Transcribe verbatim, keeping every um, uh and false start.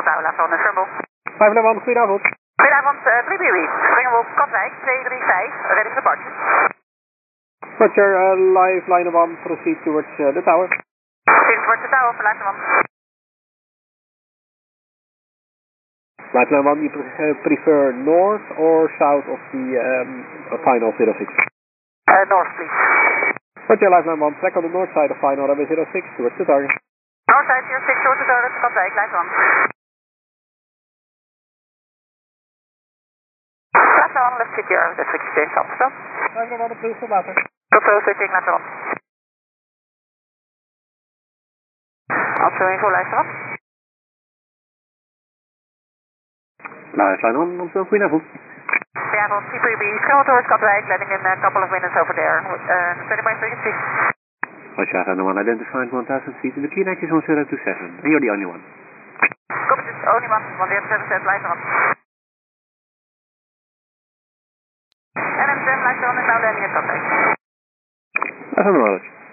Tower, laat van de Scramble. vijf Lemon, goedenavond. Goedenavond, uh, Blueberry. Springen we op Katwijk, twee drie vijf, ready for departure. Roger, uh, live line one, proceed towards uh, the tower. Proceed towards the tower, for line one. Live line one, you pre uh, prefer north or south of the um, final zero six? Uh, north, please. Roger, live line one, track on the north side of final runway zero six towards the target. North side zero six towards the target, Katwijk, line one. Line one, let's get your the switch change up, so. Live line one, approved, tot later. Tot zo, switching, line one. Also info, line one. Live line one, Amsterdam, goedenavond. Goedenavond, C three B, Scramble towards Katwijk, landing in a couple of minutes over there. Uh, twenty point frequency. Roger, I know one identified one thousand feet in the clean access one zero two seven, and you're the only one. Copy, this only one, one zero seven set, line one. And M seven, line one is now landing at Katwijk. That's on the knowledge.